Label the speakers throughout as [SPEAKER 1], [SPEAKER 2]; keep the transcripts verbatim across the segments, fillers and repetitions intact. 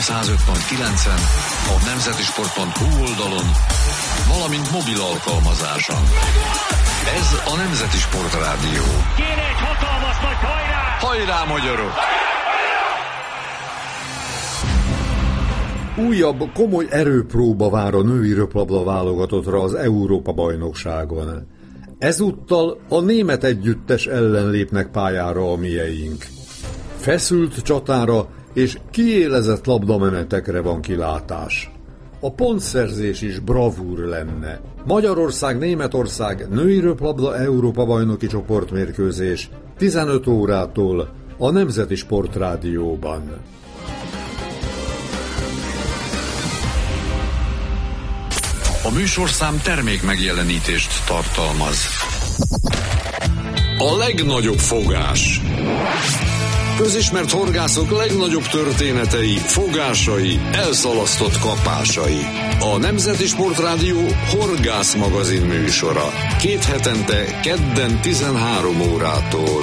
[SPEAKER 1] százöt pont kilencen, a nemzeti sport pont hu oldalon, valamint mobil alkalmazáson. Ez a Nemzeti Sport Rádió.
[SPEAKER 2] Kéne egy hatalmas nagy hajrá!
[SPEAKER 1] Hajrá, magyarok!
[SPEAKER 3] Újabb komoly erőpróba vár a női röplabda válogatottra az Európa-bajnokságon. Ezúttal a német együttes ellen lépnek pályára a mieink. Feszült csatára és kiélezett labdamenetekre van kilátás. A pontszerzés is bravúr lenne. Magyarország-Németország női röplabda Európa-bajnoki csoportmérkőzés tizenöt órától a Nemzeti Sport Rádióban.
[SPEAKER 1] A műsorszám termék megjelenítést tartalmaz. A legnagyobb fogás. Közismert horgászok legnagyobb történetei, fogásai, elszalasztott kapásai. A Nemzeti Sport Rádió horgász magazin műsora. Két hetente, kedden tizenhárom órától.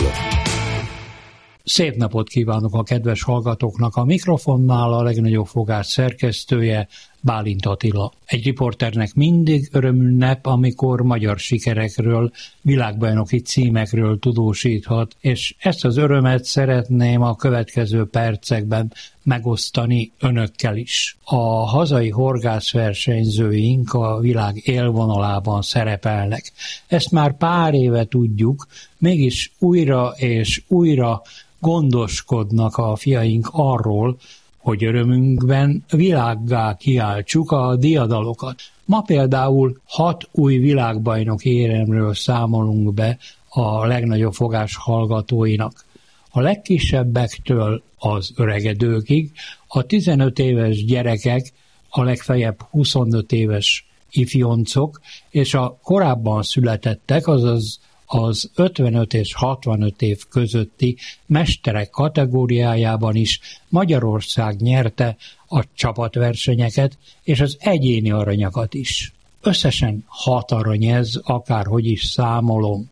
[SPEAKER 4] Szép napot kívánok a kedves hallgatóknak! A mikrofonnál a legnagyobb fogás szerkesztője, Bálint Attila. Egy riporternek mindig örömünnep, amikor magyar sikerekről, világbajnoki címekről tudósíthat, és ezt az örömet szeretném a következő percekben megosztani önökkel is. A hazai horgászversenyzőink a világ élvonalában szerepelnek. Ezt már pár éve tudjuk, mégis újra és újra gondoskodnak a fiaink arról, hogy örömünkben világgá kiáltsuk a diadalokat. Ma például hat új világbajnoki éremről számolunk be a legnagyobb fogás hallgatóinak. A legkisebbektől az öregedőkig, a tizenöt éves gyerekek, a legfeljebb huszonöt éves ifjoncok, és a korábban születettek, azaz az ötvenöt és hatvanöt év közötti mesterek kategóriájában is Magyarország nyerte a csapatversenyeket és az egyéni aranyakat is. Összesen hat arany ez, akárhogy is számolom,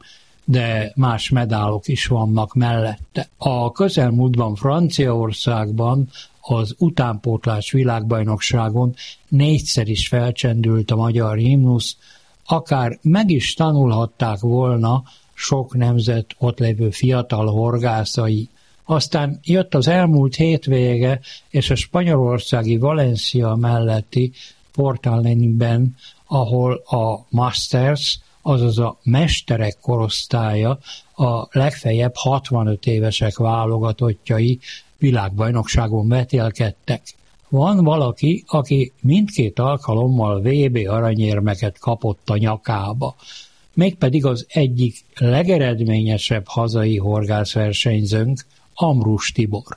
[SPEAKER 4] de más medálok is vannak mellette. A közelmúltban Franciaországban az utánpótlás világbajnokságon négyszer is felcsendült a magyar himnusz, akár meg is tanulhatták volna sok nemzet ott lévő fiatal horgászai. Aztán jött az elmúlt hétvége, és a spanyolországi Valencia melletti Portalenben, ahol a Masters, azaz a mesterek korosztálya, a legfeljebb hatvanöt évesek válogatottjai világbajnokságon vetélkedtek. Van valaki, aki mindkét alkalommal vé bé aranyérmeket kapott a nyakába, mégpedig az egyik legeredményesebb hazai horgászversenyzőnk, Ambrus Tibor.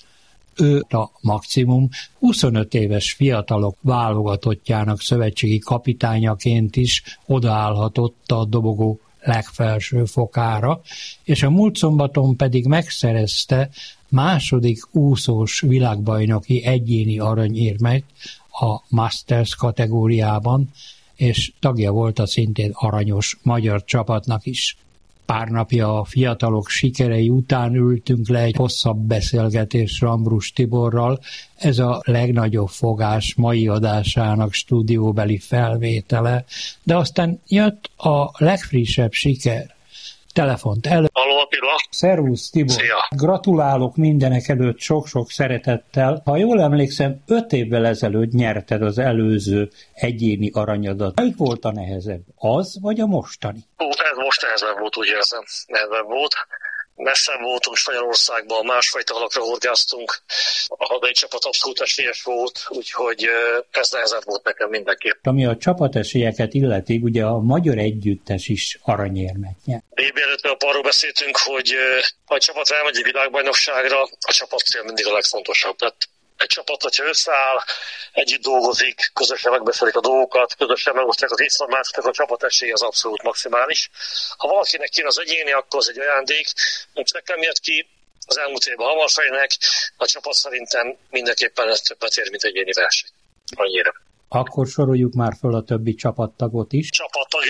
[SPEAKER 4] Ő a maximum huszonöt éves fiatalok válogatottjának szövetségi kapitányaként is odaállhatott a dobogó legfelső fokára, és a múlt szombaton pedig megszerezte második úszós világbajnoki egyéni aranyérmet a Masters kategóriában, és tagja volt a szintén aranyos magyar csapatnak is. Pár napja a fiatalok sikerei után ültünk le egy hosszabb beszélgetésre Ambrus Tiborral, ez a legnagyobb fogás mai adásának stúdióbeli felvétele, de aztán jött a legfrissebb siker. Telefont elő.
[SPEAKER 5] Halló, Attila.
[SPEAKER 4] Szervusz, Tibor.
[SPEAKER 5] Szia.
[SPEAKER 4] Gratulálok mindenek előtt sok-sok szeretettel. Ha jól emlékszem, öt évvel ezelőtt nyerted az előző egyéni aranyadat. Melyik volt a nehezebb? Az vagy a mostani?
[SPEAKER 5] Ó, ez most nehezebb volt, úgy érzem. Nehezebb volt. Messzebb voltunk Spanyolországban, másfajta halakra horgáztunk. A hazai csapat abszolút esélyes volt, úgyhogy ez nehezebb volt nekem mindenképp.
[SPEAKER 4] Ami a csapatesélyeket illeti, ugye a magyar együttes is aranyérmet nyert.
[SPEAKER 5] bé bé előtt arról beszéltünk, hogy ha a csapat elmegy egy világbajnokságra, a csapat cél mindig a legfontosabb. Tehát egy csapat, hogyha összeáll, együtt dolgozik, közösen megbeszélik a dolgokat, közösen megosztják az információt, a csapat esélye az abszolút maximális. Ha valakinek jön az egyéni, akkor az egy ajándék, most nekem jött ki az elmúlt évben Hamarfejnek, a csapat szerintem mindenképpen többet ér, mint egyéni verseny. Annyira.
[SPEAKER 4] Akkor soroljuk már föl a többi csapattagot is.
[SPEAKER 5] Csapattagjai voltak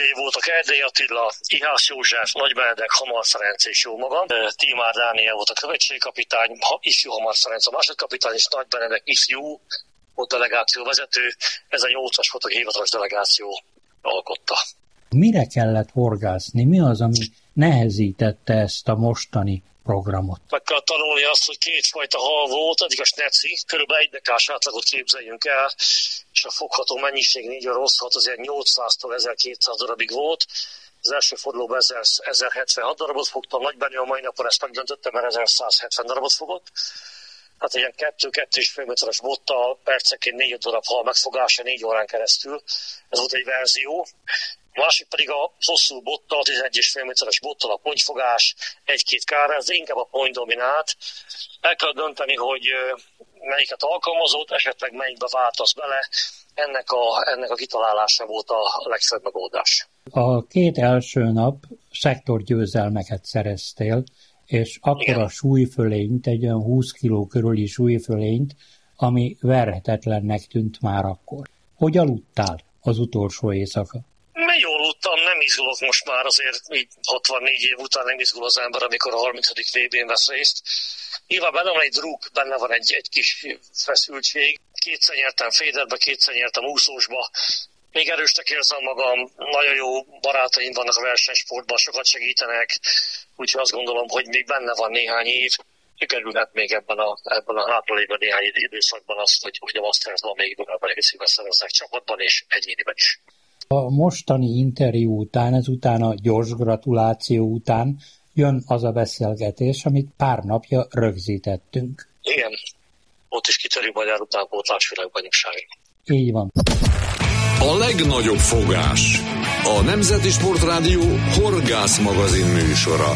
[SPEAKER 5] tagok Erdei Attila, Ihász József, Nagy Benedek, Hamar Ferenc és jó magam. Tímár Dániel volt a követségkapitány, ifjú Hamar Ferenc a másodkapitány, és Nagy Benedek ifjú volt delegációvezető. Ez a nyolcas volt a hivatalos delegáció alkotta.
[SPEAKER 4] Mire kellett horgászni? Mi az, ami nehezítette ezt a mostani programot?
[SPEAKER 5] Meg kell tanulni azt, hogy kétfajta hal volt, addig a sneci, körülbelül egy dekás átlagot képzeljünk el, és a fogható mennyiség négy rossz hat, azért nyolcszáztól ezerkétszáz darabig volt. Az első fordulóban ezerhetvenhat darabot fogtam, Nagybenő a mai napon ezt megdöntöttem, mert ezerszázhetven darabot fogott. Hát egy ilyen kettő-kettő és fél méteres bottal percenként négy darab hal megfogása négy órán keresztül. Ez volt egy verzió. A másik pedig a hosszú bottal, tizenegy és fél méteres bottal a pontyfogás, egy-két kár, ez inkább a ponty dominált. El kell dönteni, hogy melyiket alkalmazott, esetleg melyikbe váltasz bele. Ennek a, ennek a kitalálása volt a legfőbb megoldás.
[SPEAKER 4] A két első nap szektorgyőzelmeket szereztél, és akkor igen. A súlyfölényt, egy olyan húsz kiló körüli súlyfölényt, ami verhetetlennek tűnt már akkor. Hogy aludtál az utolsó éjszaka?
[SPEAKER 5] Jól aludtam, nem izgulok most már, azért így hatvannégy év után nem izgul az ember, amikor a harmincadik vé bén vesz részt. Nyilván benne van egy druk, benne van egy, egy kis feszültség. Kétszer nyertem féderbe, kétszer nyertem úszósba. Még erősnek érzem magam, nagyon jó barátaim vannak a versenysportban, sokat segítenek, úgyhogy azt gondolom, hogy még benne van néhány év. Sikerülhet még ebben a, ebben a hátralévő néhány időszakban azt, hogy, hogy a Mastersban még bőven egészében szereznek csapatban és egyéniben is.
[SPEAKER 4] A mostani interjú után, ezután a gyors gratuláció után jön az a beszélgetés, amit pár napja rögzítettünk.
[SPEAKER 5] Igen, ott is kitörjük magyar utánpótlás világbajnokság.
[SPEAKER 4] Így van.
[SPEAKER 1] A legnagyobb fogás. A Nemzeti Sportrádió horgász magazin műsora.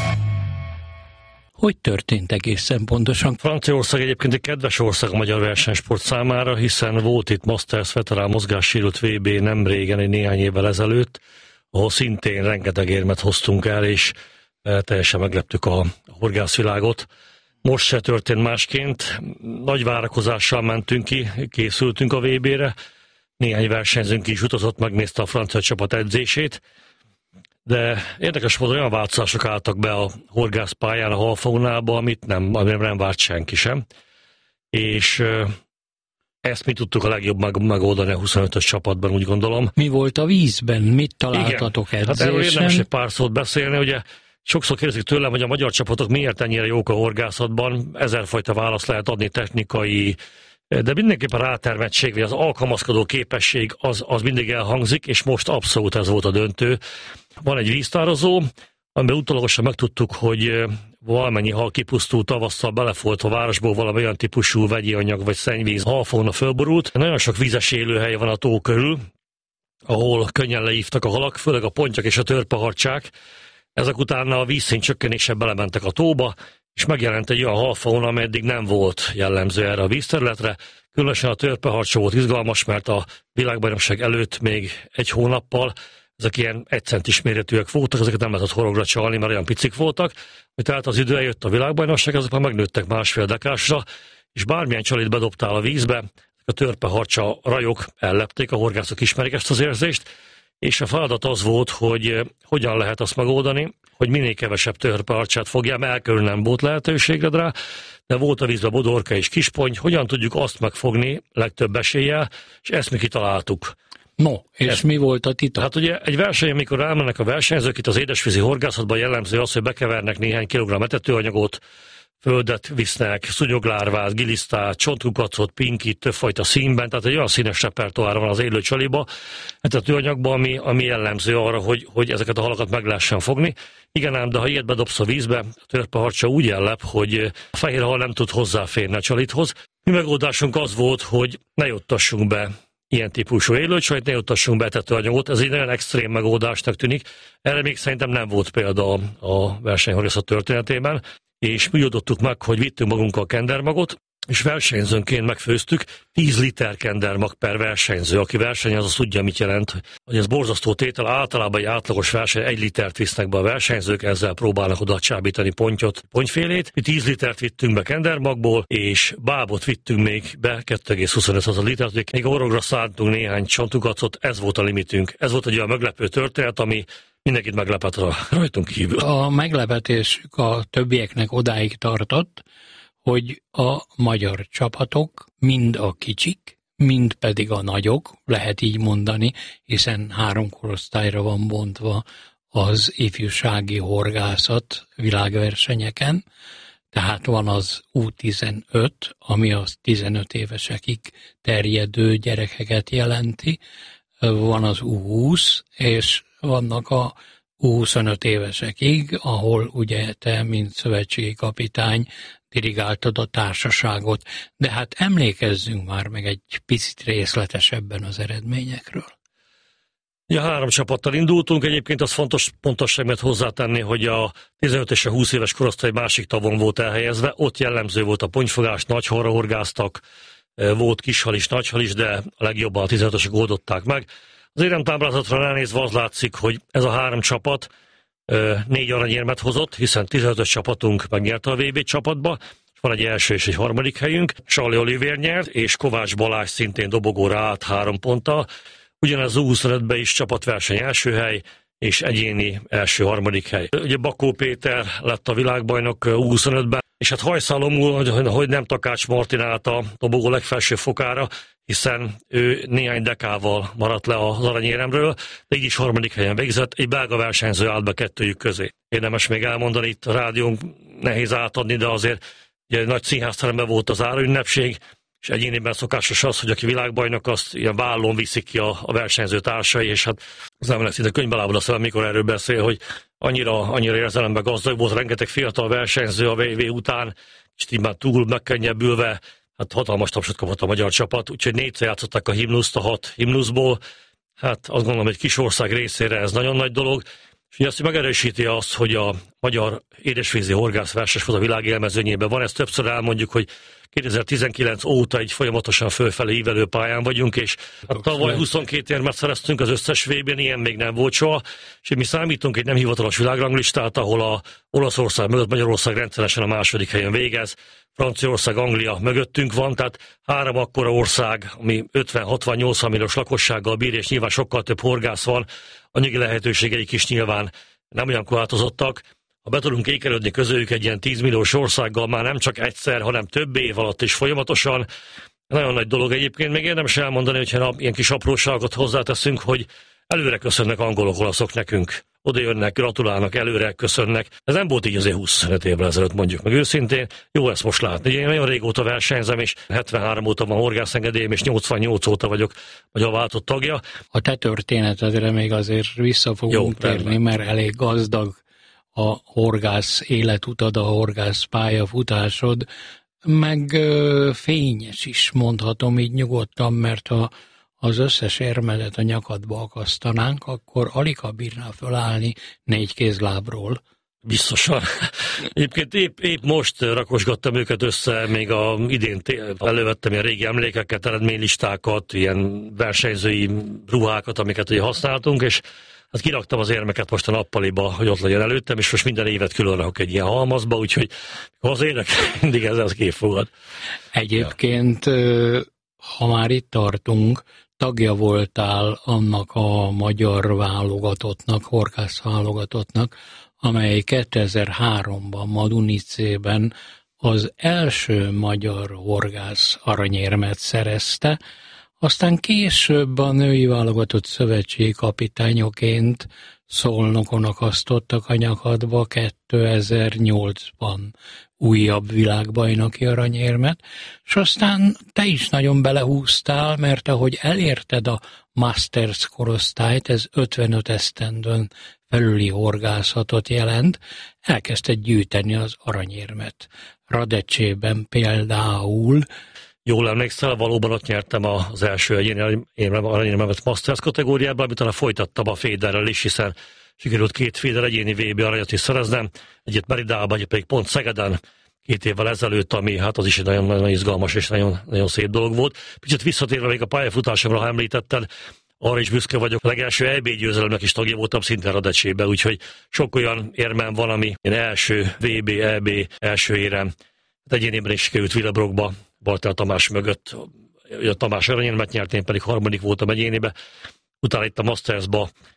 [SPEAKER 4] Hogy történt egészen pontosan?
[SPEAKER 6] Franciaország egyébként egy kedves ország a magyar versenysport számára, hiszen volt itt Masters veterán mozgássérült vé bé nem régen, egy néhány évvel ezelőtt, ahol szintén rengeteg érmet hoztunk el, és teljesen megleptük a horgászvilágot. Most se történt másként. Nagy várakozással mentünk ki, készültünk a vé bére. Néhány versenyzőnk is utazott, megnézte a francia csapat edzését. De érdekes módon olyan változások álltak be a horgászpályán, a halfaunába, amit nem, amire nem várt senki sem. És ezt mi tudtuk a legjobb megoldani a huszonötös csapatban, úgy gondolom.
[SPEAKER 4] Mi volt a vízben? Mit találtatok edzésen?
[SPEAKER 6] Hát erről érdemes egy pár szót beszélni, ugye sokszor kérdezik tőlem, hogy a magyar csapatok miért ennyire jók a horgászatban, ezerfajta választ lehet adni, technikai, de mindenképpen rátermettség, vagy az alkalmazkodó képesség az, az mindig elhangzik, és most abszolút ez volt a döntő. Van egy víztározó, amiben utólagosan megtudtuk, hogy valamennyi hal kipusztult tavasszal, belefolyt a városból valami olyan típusú vegyi anyag vagy szennyvíz, halfauna fölborult. Nagyon sok vízes élőhely van a tó körül, ahol könnyen leívtak a halak, főleg a pontyak és a törpeharcsák. Ezek utána a vízszint csökkenéssel belementek a tóba, és megjelent egy olyan halfauna, amely eddig nem volt jellemző erre a vízterületre. Különösen a törpeharcsa volt izgalmas, mert a világbajnokság előtt még egy hónappal ezek ilyen egy centis méretűek voltak, ezeket nem lehetett horogra csalni, mert olyan picik voltak. Tehát az idő eljött a világbajnokság, azok már megnőttek másfél dekásra, és bármilyen csalit bedobtál a vízbe, a törpeharcsa rajok ellepték, a horgászok ismerik ezt az érzést, és a feladat az volt, hogy hogyan lehet azt megoldani, hogy minél kevesebb törpeharcsát fogjál, mert elkörül nem volt lehetőségre rá, de volt a vízben bodorka és kispony, hogyan tudjuk azt megfogni legtöbb eséllyel, és ezt mi kitaláltuk.
[SPEAKER 4] No, és ez, mi volt a titok?
[SPEAKER 6] Hát ugye egy verseny, amikor elmennek a versenyzők, itt az édesvízi horgászatban jellemző az, hogy bekevernek néhány kilogramm etetőanyagot, földet visznek, szúnyoglárvát, gilisztát, csontkukacot, pinkit, többfajta színben, tehát egy olyan színes repertoár van az élő csaliba, etetőanyagban, ami, ami jellemző arra, hogy, hogy ezeket a halakat meg lehessen fogni. Igen ám, de ha ilyet bedobsz a vízbe, a törpeharcsa úgy ellep, hogy a fehér hal nem tud hozzáférni a csalithoz. Mi megoldásunk az volt, hogy ne juttassunk be ilyen típusú élőcsalit, ne juttassunk be etetőanyagot. Ez egy nagyon extrém megoldásnak tűnik. Erre még szerintem nem volt példa a versenyhorgászat történetében. És mi adottuk meg, hogy vittünk magunkkal kendermagot, és versenyzőnként megfőztük tíz liter kendermag per versenyző. Aki versenyez, az tudja, mit jelent, hogy ez borzasztó tétel. Általában egy átlagos verseny egy litert visznek be a versenyzők, ezzel próbálnak oda csábítani pontyot, pontyfélét. Mi tíz litert vittünk be kendermagból, és bábot vittünk még be, kettő egész huszonöt litert, még a horogra szántunk néhány csontukacot, ez volt a limitünk. Ez volt egy olyan meglepő történet, ami mindenkit meglepett rajtunk kívül.
[SPEAKER 4] A meglepetésük a többieknek odáig tartott, hogy a magyar csapatok, mind a kicsik, mind pedig a nagyok, lehet így mondani, hiszen három korosztályra van bontva az ifjúsági horgászat világversenyeken, tehát van az U tizenöt, ami az tizenöt évesekig terjedő gyerekeket jelenti, van az U húsz, és vannak a U huszonöt évesekig, ahol ugye te, mint szövetségi kapitány, dirigáltad a társaságot, de hát emlékezzünk már meg egy picit részletesebben az eredményekről.
[SPEAKER 6] Ja, három csapattal indultunk, egyébként az fontos pontosság, mert hozzátenni, hogy a tizenöt és a húsz éves korosztály másik tavon volt elhelyezve, ott jellemző volt a pontyfogás, nagyhalra horgáztak, volt kishal is, nagyhal is, de a legjobban a tizenötösek oldották meg. Az éremtáblázatra ránézve az látszik, hogy ez a három csapat négy aranyérmet hozott, hiszen tizenötös csapatunk megnyerte a vé bé csapatba, és van egy első és egy harmadik helyünk. Sarli Olivér nyert, és Kovács Balázs szintén dobogóra állt három ponttal. Ugyanez U huszonötben is csapatverseny első hely, és egyéni első-harmadik hely. Ugye Bakó Péter lett a világbajnok U huszonötben, és hát hajszálomul, hogy nem Takács Martin állt a dobogó legfelső fokára, hiszen ő néhány dekával maradt le az aranyéremről, de így is harmadik helyen végzett, egy belga versenyző állt be kettőjük közé. Érdemes még elmondani, itt a rádión nehéz átadni, de azért ugye egy nagy színházteremben volt az záróünnepség, és egyéniben szokásos az, hogy aki világbajnok, azt ilyen vállon viszik ki a, a versenyző társai, és hát az ember szinte könyvbe lábad a szemem, mikor erről beszél, hogy annyira, annyira érzelemben gazdag volt, rengeteg fiatal versenyző a vé vé után, és így már túl megkönnyebbülve, hát hatalmas tapsot kapott a magyar csapat, úgyhogy négyszer játszották a himnuszt a hat himnuszból, hát azt gondolom, hogy kis ország részére ez nagyon nagy dolog, és ugye azt megerősíti azt, hogy a magyar édesvízi horgász verses volt a világ élmezőnyében. Van, ezt többször elmondjuk, hogy kétezer-tizenkilenc óta egy folyamatosan fölfelé ívelő pályán vagyunk, és hát tavaly huszonkét érmet szereztünk az összes vé bén, ilyen még nem volt soha, és mi számítunk egy nem hivatalos világranglistát, ahol a Olaszország mögött Magyarország rendszeresen a második helyen végez, Franciaország, Anglia mögöttünk van, tehát három akkora ország, ami ötven-hatvan-nyolcvan milliós lakossággal bír, és nyilván sokkal több horgász van, anyagi lehetőségeik is nyilván nem olyan korlátozottak. Ha be tudunk ékelődni közöljük egy ilyen tíz milliós országgal, már nem csak egyszer, hanem több év alatt is folyamatosan. Nagyon nagy dolog egyébként. Még érdemes elmondani, hogyha ilyen kis apróságot hozzáteszünk, hogy előre köszönnek angolok, olaszok nekünk. Oda jönnek, gratulálnak, előre köszönnek. Ez nem volt így azért huszonöt évvel ezelőtt, mondjuk meg őszintén. Jó ezt most látni. Én nagyon régóta versenyzem, és hetvenhárom óta van horgászengedélyem, és nyolcvannyolc óta vagyok magyar váltott tagja.
[SPEAKER 4] A te történetedre még azért vissza fogunk térni, mert elég gazdag a horgász életutad, a horgász pályafutásod, meg ö, fényes is, mondhatom így nyugodtan, mert ha az összes érmedet a nyakadba akasztanánk, akkor alig bírnál fölállni négy kézlábról.
[SPEAKER 6] Biztosan. Egyébként épp, épp most rakosgattam őket össze, még a idén elővettem ilyen régi emlékeket, eredménylistákat, ilyen versenyzői ruhákat, amiket ugye használtunk, és hát kiraktam az érmeket most a nappaliba, hogy ott legyen előttem, és most minden évet külön rakok egy ilyen halmazba, úgyhogy az érek mindig ez az képfogad.
[SPEAKER 4] Egyébként, ja. Ha már itt tartunk, tagja voltál annak a magyar válogatottnak, horgász válogatottnak, amely kétezer-háromban Madunicében az első magyar horgász aranyérmet szerezte, aztán később a női válogatott szövetségi kapitányoként Szolnokon akasztottak a nyakadba kétezer-nyolcban újabb világbajnoki aranyérmet, és aztán te is nagyon belehúztál, mert ahogy elérted a Masters korosztályt, ez ötvenöt esztendőn felüli horgászatot jelent, elkezdted gyűjteni az aranyérmet. Radecsében például.
[SPEAKER 6] Jól emlékszel, valóban ott nyertem az első egyéni aranyérmemet Masters kategóriában, amit talán folytattam a féderrel is, hiszen sikerült két féder egyéni vé bé aranyat is szereznem, egyet Meridában, egyet pedig pont Szegeden két évvel ezelőtt, ami hát az is egy nagyon, nagyon izgalmas és nagyon, nagyon szép dolog volt. Picit visszatérve még a pályafutásomra, ha említetted, arra is büszke vagyok. A legelső é bé győzelemnek is tagja voltam szintén Radecsébe, úgyhogy sok olyan érmem van, ami én első vé bé, é bé első érem. Egyénében is sikerült Villebrokba, Baltál Tamás mögött. A Tamás aranyérmet nyert, én pedig harmadik voltam egyénibe. Utána itt a Mastersba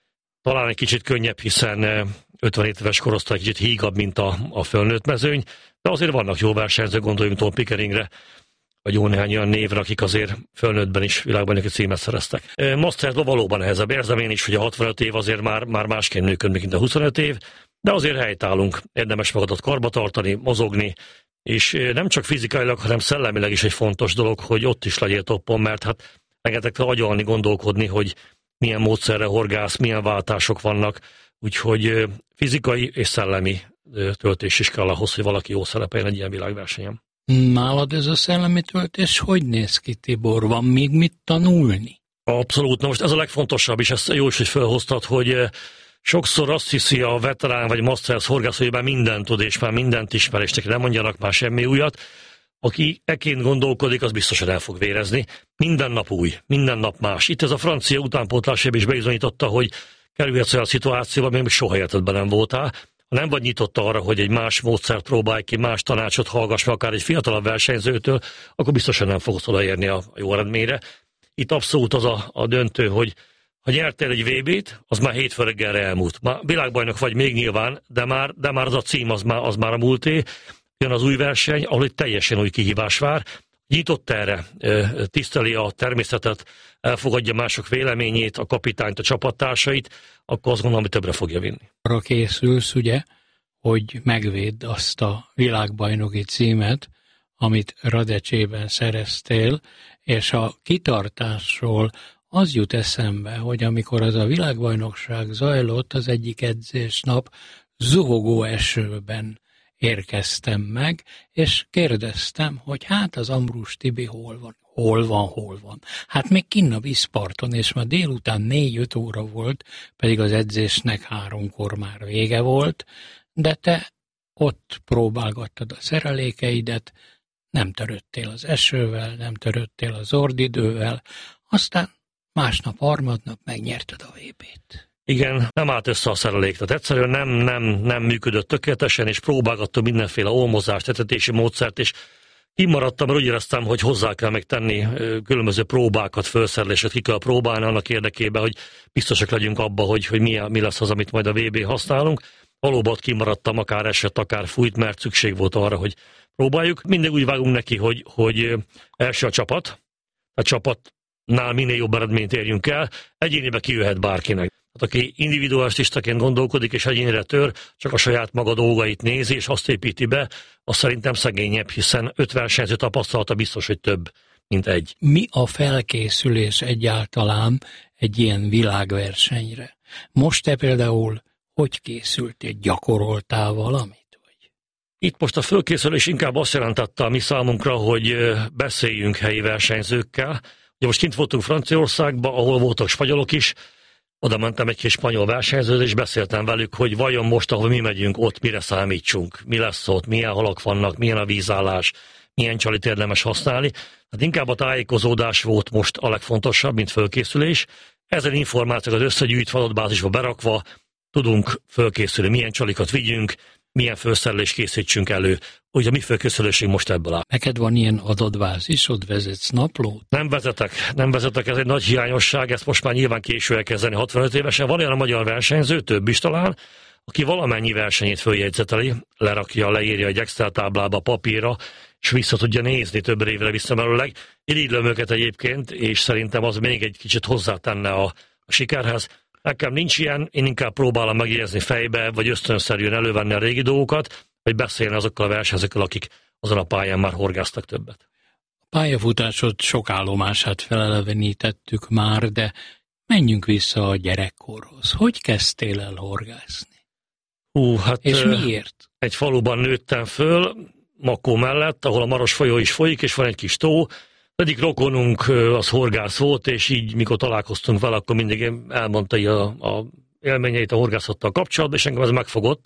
[SPEAKER 6] talán egy kicsit könnyebb, hiszen ötvenhét éves korosztály kicsit hígabb, mint a, a fölnőtt mezőny, de azért vannak jó versenyzők, gondoljunk Tom Pickeringre, vagy jó néhány olyan névre, akik azért fölnőttben is világbajnoki címet szereztek. Mastersban valóban nehezebb. Érzem én is, hogy a hatvanöt év azért már, már másként működik, mint a huszonöt év, de azért helytállunk. Érdemes magadat karba tartani, mozogni, és nem csak fizikailag, hanem szellemileg is egy fontos dolog, hogy ott is legyél toppon, mert hát rengeteg kell agyalni, gondolkodni, hogy milyen módszerre horgász, milyen váltások vannak, úgyhogy fizikai és szellemi töltés is kell ahhoz, hogy valaki jó szerepeljen egy ilyen világversenyen.
[SPEAKER 4] Nálad ez a szellemi töltés hogy néz ki, Tibor? Van még mit tanulni?
[SPEAKER 6] Abszolút. Na most ez a legfontosabb, és ezt jó is, hogy felhoztad, hogy sokszor azt hiszi a veterán vagy masters horgász, hogy már mindent tud, és már mindent ismer, és neki nem mondjanak már semmi újat. Aki eként gondolkodik, az biztosan el fog vérezni. Minden nap új, minden nap más. Itt ez a francia utánpótlás is bizonyította, hogy kerülhetsz olyan szituációba, még soha életedben nem voltál. Ha nem vagy nyitott arra, hogy egy más módszert próbálj ki, más tanácsot hallgass meg, akár egy fiatalabb versenyzőtől, akkor biztosan nem fogsz odaérni a jó eredményre. Itt abszolút az a, a döntő, hogy ha nyertél egy vé bét, az már hétfő reggelre elmúlt. Már világbajnok vagy még nyilván, de már, de már az a cím, az már, az már a múlté. Jön az új verseny, ahol egy teljesen új kihívás vár. Nyitott erre, tiszteli a természetet, elfogadja mások véleményét, a kapitányt, a csapattársait, akkor azt gondolom, hogy többre fogja vinni.
[SPEAKER 4] Arra készülsz, ugye, hogy megvédd azt a világbajnoki címet, amit Radecsében szereztél, és a kitartásról az jut eszembe, hogy amikor az a világbajnokság zajlott, az egyik edzésnap zuhogó esőben érkeztem meg, és kérdeztem, hogy hát az Ambrus Tibi hol van, hol van, hol van. Hát még kinn a vízparton, és ma délután négy-öt óra volt, pedig az edzésnek háromkor már vége volt, de te ott próbálgattad a szerelékeidet, nem törődtél az esővel, nem törődtél az ordidővel, aztán másnap, harmadnap megnyerted a vé bét.
[SPEAKER 6] Igen, nem állt össze a szerelék, tehát egyszerűen nem, nem, nem működött tökéletesen, és próbálgattam mindenféle olmozást, etetési módszert, és kimaradtam, mert úgy éreztem, hogy hozzá kell meg tenni különböző próbákat, felszereléseket ki kell próbálni annak érdekében, hogy biztosak legyünk abba, hogy, hogy mi, mi lesz az, amit majd a vé bén használunk. Valóban kimaradtam, akár esett, akár fújt, mert szükség volt arra, hogy próbáljuk. Mindig úgy vágunk neki, hogy, hogy első a csapat, a csapatnál minél jobb eredményt érjünk el, egyénibe kijöhet bárkinek. Hát aki individualistaként gondolkodik és egyénire tör, csak a saját maga dolgait nézi és azt építi be, az szerintem szegényebb, hiszen öt versenyző tapasztalata biztos, hogy több, mint egy.
[SPEAKER 4] Mi a felkészülés egyáltalán egy ilyen világversenyre? Most te például hogy készültél? Gyakoroltál valamit? Vagy?
[SPEAKER 6] Itt most a fölkészülés inkább azt jelentette a mi számunkra, hogy beszéljünk helyi versenyzőkkel. Ugye most kint voltunk Franciaországban, ahol voltak spanyolok is, oda mentem egy kis spanyol versenyzőt, és beszéltem velük, hogy vajon most, ahol mi megyünk, ott mire számítsunk, mi lesz ott, milyen halak vannak, milyen a vízállás, milyen csalit érdemes használni. Hát inkább a tájékozódás volt most a legfontosabb, mint fölkészülés. Ezen információkat összegyűjtve, adatbázisba berakva tudunk fölkészülni, milyen csalikat vigyünk, milyen felszerelést készítsünk elő. Ugye a mi fölkészülésünk most ebből áll.
[SPEAKER 4] Neked van ilyen adatbázisod, vezetsz naplót?
[SPEAKER 6] Nem vezetek, nem vezetek, ez egy nagy hiányosság, ezt most már nyilván késő elkezdeni hatvanöt évesen. Van olyan a magyar versenyző, több is talán, aki valamennyi versenyét följegyzeteli, lerakja, leírja egy Excel táblába, papírra, és vissza tudja nézni több évre visszamerőleg. Irigylem őket egyébként, és szerintem az még egy kicsit hozzátenne a, a sikerhez. Nekem nincs ilyen, én inkább próbálom megjegyezni fejbe, vagy ösztönszerűen elővenni a régi dolgokat, vagy beszélni azokkal a versenyzőkkel, akik azon a pályán már horgáztak többet.
[SPEAKER 4] A pályafutásod sok állomását felelevenítettük már, de menjünk vissza a gyerekkorhoz. Hogy kezdtél el horgászni?
[SPEAKER 6] Hú, hát
[SPEAKER 4] és miért?
[SPEAKER 6] Egy faluban nőttem föl, Makó mellett, ahol a Maros folyó is folyik, és van egy kis tó. Egyik rokonunk az horgász volt, és így mikor találkoztunk vele, akkor mindig elmondta a, a élményeit a horgászattal kapcsolatban, és engem ez megfogott.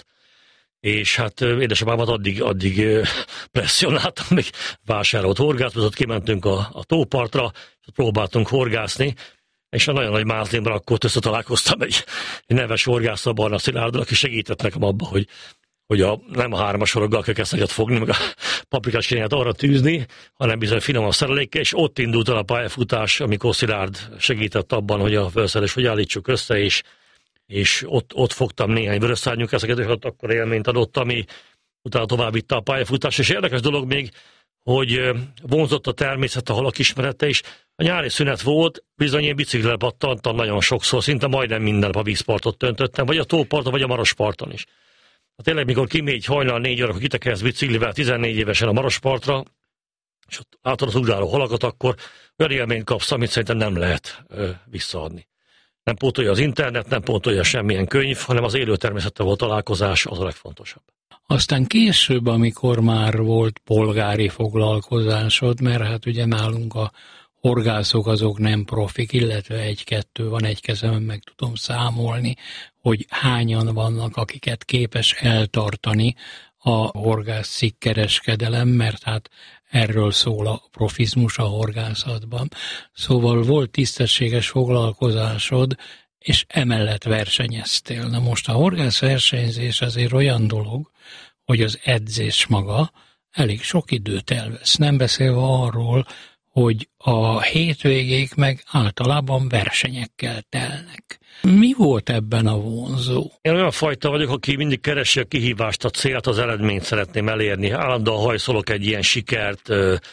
[SPEAKER 6] És hát édesapámat addig, addig presszionáltam, még vásárolt horgászat, kimentünk a, a tópartra, próbáltunk horgászni, és a nagyon nagy mázlimra akkor összetalálkoztam egy, egy neves horgásszal, Barna Szilárdal, aki segített nekem abba, hogy, hogy a, nem a hármas soroggal kell kezdeni fogni, meg a paprikás kényet arra tűzni, hanem bizony finom a szerelékkel, és ott indult el a pályafutás, amikor Szilárd segített abban, hogy a felszerelést hogy állítsuk össze, és és ott, ott fogtam néhány vörösszárnyú keszeket, és ott akkor élményt adott, ami utána tovább vitte a pályafutás. És érdekes dolog még, hogy vonzott a természet, a halak ismerete is. A nyári szünet volt, bizony én biciklire pattantam nagyon sokszor, szinte majdnem minden nap a vízpartot töntöttem, vagy a tóparton, vagy a Marosparton is. Hát tényleg, mikor kimégy hajnal négy óra, akkor kitekersz biciklivel tizennégy évesen a Marospartra, és ott átad az ugráló halakat, akkor olyan élményt kapsz, amit szerintem nem lehet ö, visszaadni. Nem pótolja az internet, nem pótolja semmilyen könyv, hanem az élő természettel volt találkozás, az a legfontosabb.
[SPEAKER 4] Aztán később, amikor már volt polgári foglalkozásod, mert hát ugye nálunk a horgászok azok nem profik, illetve egy-kettő van, egy kezemen meg tudom számolni, hogy hányan vannak, akiket képes eltartani a horgászcikkereskedelem, mert hát erről szól a profizmus a horgászatban. Szóval volt tisztességes foglalkozásod, és emellett versenyeztél. Na most a horgászversenyzés azért olyan dolog, hogy az edzés maga elég sok időt elvesz. Nem beszélve arról, hogy a hétvégék meg általában versenyekkel telnek. Mi volt ebben a vonzó?
[SPEAKER 6] Én olyan fajta vagyok, aki mindig keresi a kihívást, a célt, az eredményt szeretném elérni. Állandóan hajszolok egy ilyen sikert,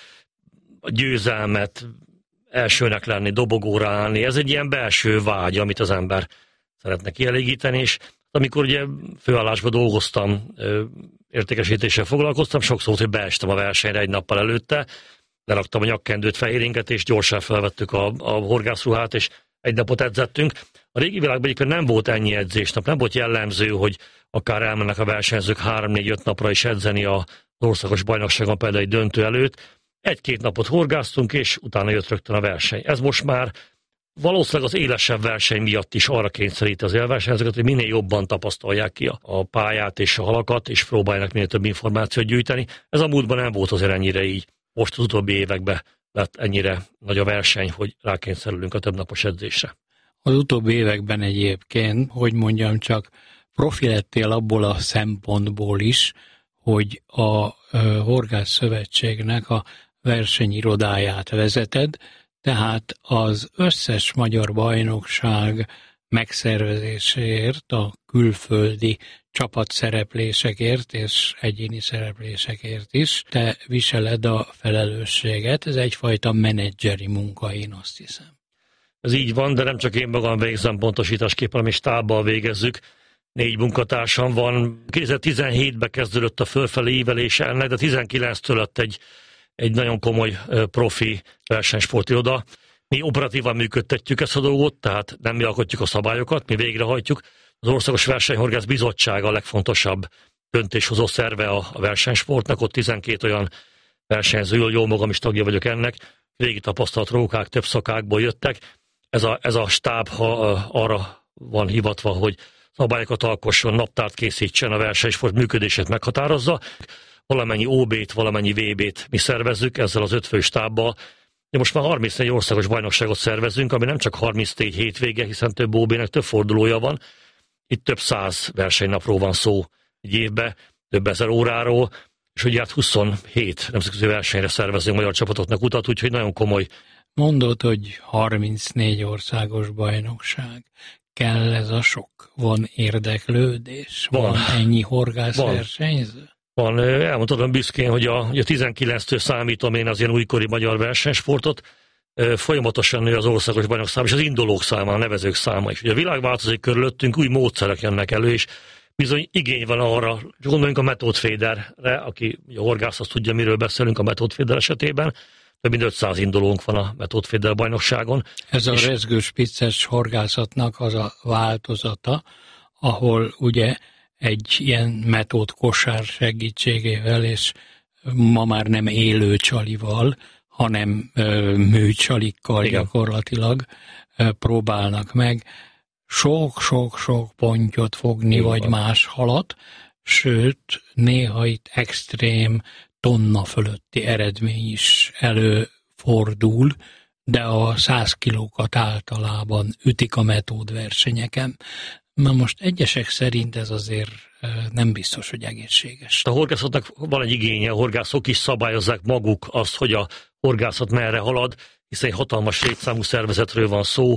[SPEAKER 6] a győzelmet, elsőnek lenni, dobogóra állni. Ez egy ilyen belső vágy, amit az ember szeretne kielégíteni, és amikor ugye főállásban dolgoztam, értékesítéssel foglalkoztam, sokszor volt, hogy beestem a versenyre egy nappal előtte, leraktam a nyakkendőt, fehérinket, és gyorsan felvettük a, a horgászruhát, és egy napot edzettünk. A régi világban egyébként nem volt ennyi edzésnap, nem volt jellemző, hogy akár elmennek a versenyzők három-négy-öt napra is edzeni az országos bajnokságon, például egy döntő előtt. Egy-két napot horgáztunk, és utána jött rögtön a verseny. Ez most már valószínűleg az élesebb verseny miatt is arra kényszeríti az élversenyzőket, hogy minél jobban tapasztalják ki a pályát és a halakat, és próbálják minél több információt gyűjteni. Ez a múltban nem volt azért ennyire így. Most az utóbbi években lett ennyire nagy a verseny, hogy rákényszerülünk a többnapos edzésre.
[SPEAKER 4] Az utóbbi években egyébként, hogy mondjam csak, profi lettél abból a szempontból is, hogy a Horgász Szövetségnek a versenyirodáját vezeted, tehát az összes magyar bajnokság megszervezéséért, a külföldi csapatszereplésekért és egyéni szereplésekért is te viseled a felelősséget. Ez egyfajta menedzseri munka, én azt hiszem.
[SPEAKER 6] Ez így van, de nem csak én magam végzem pontosításképpen, hanem is stábbal végezzük. Négy munkatársam van. kétezer-tizenhétben kezdődött a fölfelé ívelés ennek, de tizenkilenctől lett egy, egy nagyon komoly profi versenysportiroda. Mi operatívan működtetjük ezt a dolgot, tehát nem mi alkotjuk a szabályokat, mi végrehajtjuk. Az Országos Versenyhorgász Bizottság a legfontosabb döntéshozó szerve a versenysportnak, ott tizenkét olyan versenyző, jó magam is tagja vagyok ennek, régi tapasztalt rókák, több szakákból jöttek. Ez a, ez a stáb ha, arra van hivatva, hogy szabályokat alkosson, naptárt készítsen, a versenysport működését meghatározza. Valamennyi ó bé-t, valamennyi vé bé-t mi szervezzük ezzel az ötfő stábbal. De most már harmincnégy országos bajnokságot szervezünk, ami nem csak harmincnégy hétvége, hiszen több ó bé-nek több fordulója van. Itt több száz versenynapról van szó egy évben, több ezer óráról, és ugye hát huszonhét nemzetközi versenyre szervezünk magyar csapatoknak utat, úgyhogy nagyon komoly.
[SPEAKER 4] Mondod, hogy harmincnégy országos bajnokság. Kell ez a sok? Van érdeklődés? Van, van ennyi horgászversenyző?
[SPEAKER 6] Van. Elmondhatom büszkén, hogy a, a tizenkilenctől számítom én az ilyen újkori magyar versenysportot, folyamatosan nő az országos bajnok száma, és az indulók száma, a nevezők száma is. Ugye a világ változik körülöttünk, új módszerek jönnek elő, és bizony igény van arra, gondoljunk a metódféderre, aki a horgász, azt tudja, miről beszélünk a metódféder esetében, több mint ötszáz indulónk van a metódféder bajnokságon.
[SPEAKER 4] Ez a rezgős picces horgászatnak az a változata, ahol ugye egy ilyen metód kosár segítségével, és ma már nem élő csalival, hanem ö, műcsalikkal igen. Gyakorlatilag ö, próbálnak meg sok-sok-sok pontyot fogni, igen. Vagy más halat, sőt, néha itt extrém tonna fölötti eredmény is előfordul, de a száz kilókat általában ütik a metódversenyeken. Na most egyesek szerint ez azért nem biztos, hogy egészséges.
[SPEAKER 6] A horgászatnak van egy igénye, a horgászok is szabályozzák maguk azt, hogy a horgászat merre halad, hiszen egy hatalmas létszámú szervezetről van szó,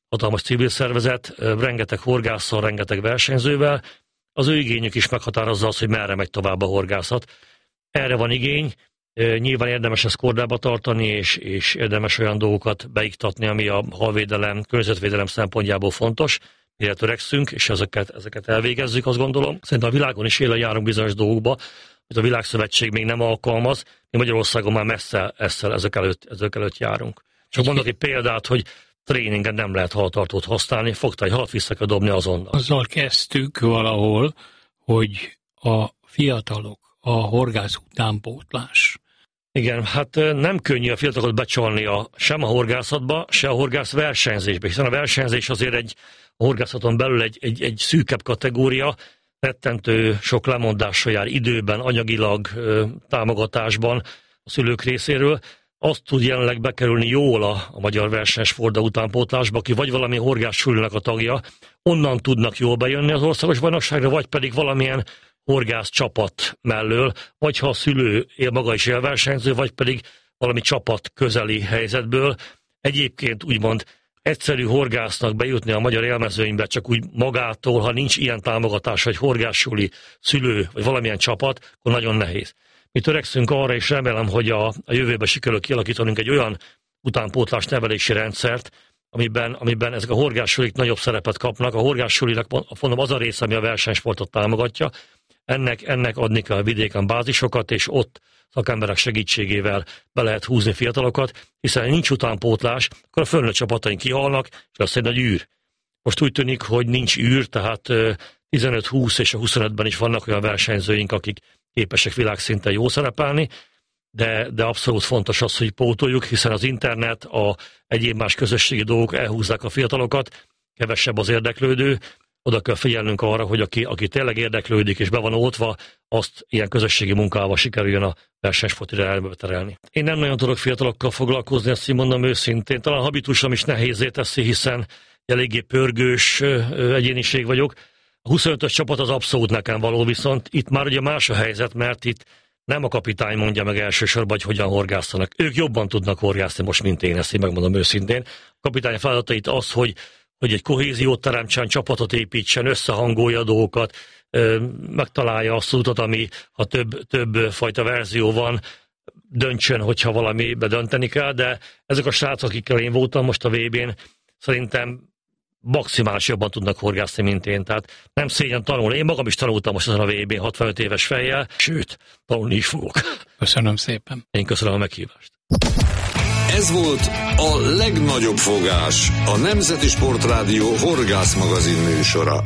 [SPEAKER 6] hatalmas civil szervezet, rengeteg horgásszal, rengeteg versenyzővel, az ő igényük is meghatározza azt, hogy merre megy tovább a horgászat. Erre van igény, nyilván érdemes ezt kordába tartani, és, és érdemes olyan dolgokat beiktatni, ami a halvédelem, környezetvédelem szempontjából fontos, mire törekszünk, és ezeket, ezeket elvégezzük, azt gondolom. Szerintem a világon is élen járunk bizonyos dolgokba, amit a Világszövetség még nem alkalmaz, mi Magyarországon már messze ezzel, ezek, előtt, ezek előtt járunk. Csak mondok egy példát, hogy tréningen nem lehet haltartót használni, fogta egy halat, vissza kell dobni azonnal.
[SPEAKER 4] Azzal kezdtük valahol, hogy a fiatalok, a horgász utánpótlás.
[SPEAKER 6] Igen, hát nem könnyű a fiatalokat becsalni a, sem a horgászatba, se a horgász versenyzésbe, hiszen a versenyzés azért egy a horgászaton belül egy, egy, egy szűkebb kategória, rettentő sok lemondással jár időben, anyagilag, támogatásban a szülők részéről. Azt tud jelenleg bekerülni jól a, a magyar versenysportba utánpótlásba, aki vagy valami horgászsulinak a tagja, onnan tudnak jól bejönni az országos bajnokságra, vagy pedig valamilyen horgász csapat mellől, vagy ha a szülő él maga is élversenyző, vagy pedig valami csapat közeli helyzetből. Egyébként úgymond egyszerű horgásznak bejutni a magyar élmezőnybe csak úgy magától, ha nincs ilyen támogatás, vagy horgássuli szülő, vagy valamilyen csapat, akkor nagyon nehéz. Mi törekszünk arra, és remélem, hogy a, a jövőben sikerül kialakítanunk egy olyan utánpótlás nevelési rendszert, amiben, amiben ezek a horgássulik nagyobb szerepet kapnak. A horgássulinak mondom, az a része, ami a versenysportot támogatja, ennek, ennek adni kell a vidéken bázisokat, és ott szakemberek segítségével be lehet húzni fiatalokat, hiszen nincs utánpótlás, akkor a fölnőtt csapataink kihalnak, és lesz egy nagy űr. Most úgy tűnik, hogy nincs űr, tehát tizenöt húsz és a huszonötben is vannak olyan versenyzőink, akik képesek világszinten jó szerepelni, de, de abszolút fontos az, hogy pótoljuk, hiszen az internet, a egyéb más közösségi dolgok elhúzzák a fiatalokat, kevesebb az érdeklődő, oda kell figyelnünk arra, hogy aki, aki tényleg érdeklődik és be van oltva, azt ilyen közösségi munkával sikerüljön a versenysporti irányba terelni. Én nem nagyon tudok fiatalokkal foglalkozni, ezt így mondom őszintén. Talán a habitusom is nehézé teszi, hiszen eléggé pörgős egyéniség vagyok. A huszonötös csapat az abszolút nekem való, viszont itt már ugye más a helyzet, mert itt nem a kapitány mondja meg elsősorban, hogy hogyan horgásztanak. Ők jobban tudnak horgászni most, mint én, ezt én megmondom őszintén. A kapitány feladata itt az, hogy hogy egy kohéziót teremtsen, csapatot építsen, összehangolja a dolgokat, megtalálja azt az utat, ami, ha több, több fajta verzió van, döntsön, hogyha valamibe dönteni kell, de ezek a srácok, akikkel én voltam most a vé bén, szerintem maximális jobban tudnak horgászni, mint én. Tehát nem szégyen tanulni. Én magam is tanultam most ezen a vé bén hatvanöt éves fejjel, sőt, tanulni is fogok.
[SPEAKER 4] Köszönöm szépen.
[SPEAKER 6] Én köszönöm a meghívást.
[SPEAKER 1] Ez volt a legnagyobb fogás, a Nemzeti Sportrádió horgászmagazin műsora.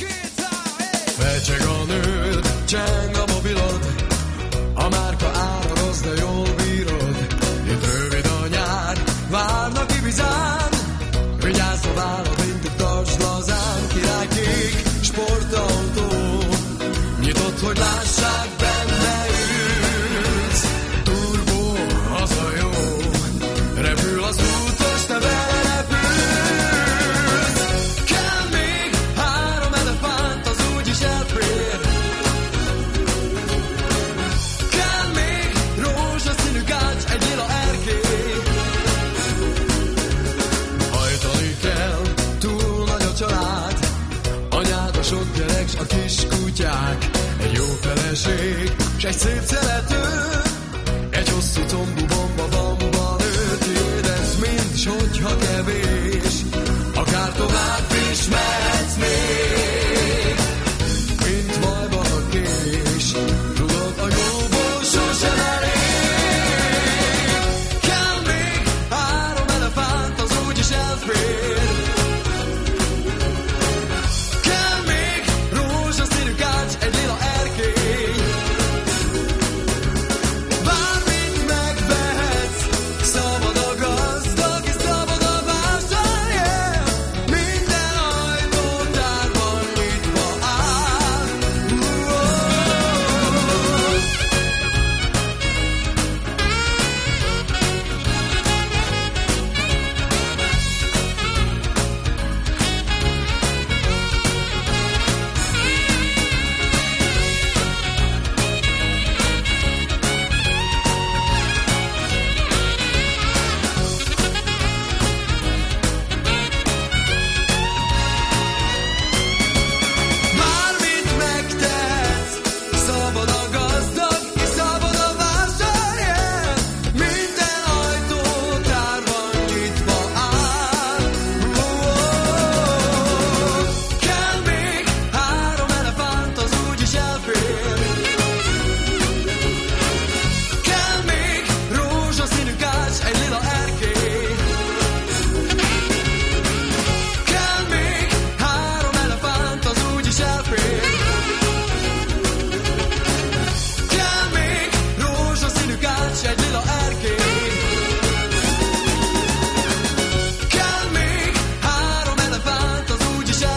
[SPEAKER 7] Fecseg a nőd, cseng a mobilod, a márka ára rossz, de jól bírod. Itt rövid a nyár, várnak Ibizán, vigyázz a vállal, mint tartsd lazán. Királykék, sportautó, nyitott, hogy lássák benne ülsz. Turbo, az a jó, repül az útos, te vele repülsz. Kell még három elefánt, az úgyis elfér. Kell még rózsaszínű gács, egy lila erkély. Hajtani kell, túl nagy a család, anyád, a sok gyerek, s a kis kutyák. Egy jó feleség, s egy szép szerető.